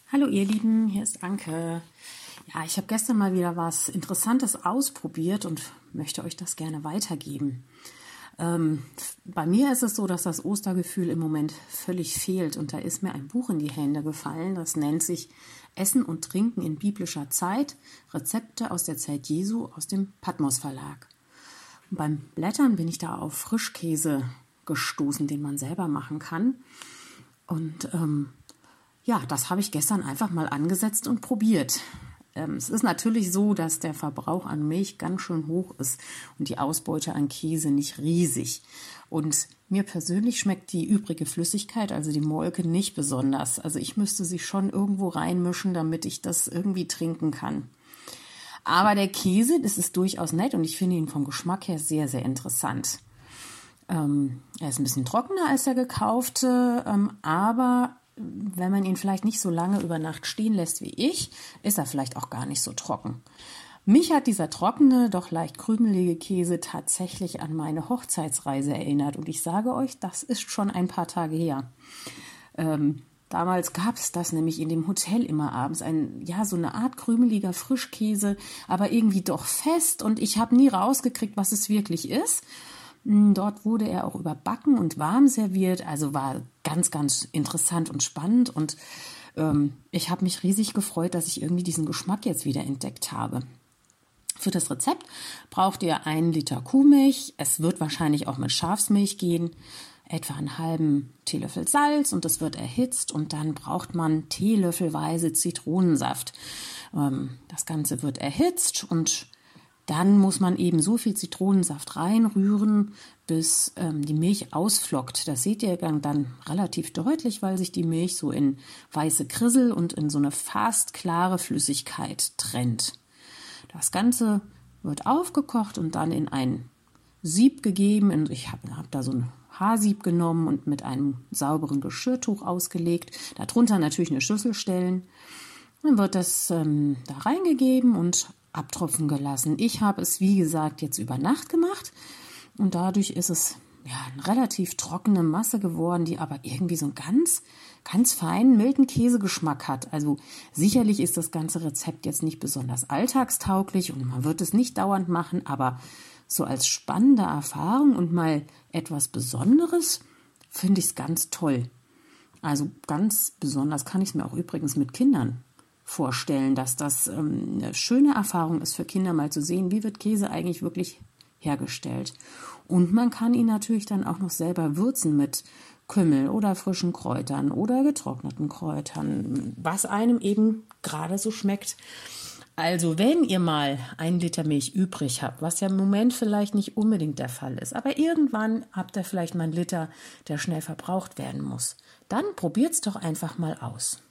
Hallo ihr Lieben, hier ist Anke. Ja, ich habe gestern mal wieder was Interessantes ausprobiert und möchte euch das gerne weitergeben. Bei mir ist es so, dass das Ostergefühl im Moment völlig fehlt und da ist mir ein Buch in die Hände gefallen, das nennt sich Essen und Trinken in biblischer Zeit, Rezepte aus der Zeit Jesu aus dem Patmos Verlag. Und beim Blättern bin ich da auf Frischkäse gestoßen, den man selber machen kann. Und ja, das habe ich gestern einfach mal angesetzt und probiert. Es ist natürlich so, dass der Verbrauch an Milch ganz schön hoch ist und die Ausbeute an Käse nicht riesig. Und mir persönlich schmeckt die übrige Flüssigkeit, also die Molke, nicht besonders. Also ich müsste sie schon irgendwo reinmischen, damit ich das irgendwie trinken kann. Aber der Käse, das ist durchaus nett und ich finde ihn vom Geschmack her sehr, sehr interessant. Er ist ein bisschen trockener als der gekaufte, aber wenn man ihn vielleicht nicht so lange über Nacht stehen lässt wie ich, ist er vielleicht auch gar nicht so trocken. Mich hat dieser trockene, doch leicht krümelige Käse tatsächlich an meine Hochzeitsreise erinnert. Und ich sage euch, das ist schon ein paar Tage her. Damals gab es das nämlich in dem Hotel immer abends. So eine Art krümeliger Frischkäse, aber irgendwie doch fest. Und ich habe nie rausgekriegt, was es wirklich ist. Dort wurde er auch überbacken und warm serviert, also war ganz, ganz interessant und spannend und ich habe mich riesig gefreut, dass ich irgendwie diesen Geschmack jetzt wieder entdeckt habe. Für das Rezept braucht ihr 1 Liter Kuhmilch, es wird wahrscheinlich auch mit Schafsmilch gehen, etwa einen halben Teelöffel Salz und das wird erhitzt und dann braucht man teelöffelweise Zitronensaft. Das Ganze wird erhitzt und dann muss man eben so viel Zitronensaft reinrühren, bis die Milch ausflockt. Das seht ihr dann relativ deutlich, weil sich die Milch so in weiße Krissel und in so eine fast klare Flüssigkeit trennt. Das Ganze wird aufgekocht und dann in ein Sieb gegeben. Ich habe da so ein Haarsieb genommen und mit einem sauberen Geschirrtuch ausgelegt. Darunter natürlich eine Schüssel stellen. Dann wird das da reingegeben und abtropfen gelassen. Ich habe es, wie gesagt, jetzt über Nacht gemacht und dadurch ist es eine relativ trockene Masse geworden, die aber irgendwie so einen ganz, ganz feinen, milden Käsegeschmack hat. Also sicherlich ist das ganze Rezept jetzt nicht besonders alltagstauglich und man wird es nicht dauernd machen, aber so als spannende Erfahrung und mal etwas Besonderes finde ich es ganz toll. Also ganz besonders kann ich es mir auch übrigens mit Kindern vorstellen, dass das eine schöne Erfahrung ist für Kinder, mal zu sehen, wie wird Käse eigentlich wirklich hergestellt. Und man kann ihn natürlich dann auch noch selber würzen mit Kümmel oder frischen Kräutern oder getrockneten Kräutern, was einem eben gerade so schmeckt. Also wenn ihr mal 1 Liter Milch übrig habt, was ja im Moment vielleicht nicht unbedingt der Fall ist, aber irgendwann habt ihr vielleicht mal 1 Liter, der schnell verbraucht werden muss, dann probiert's doch einfach mal aus.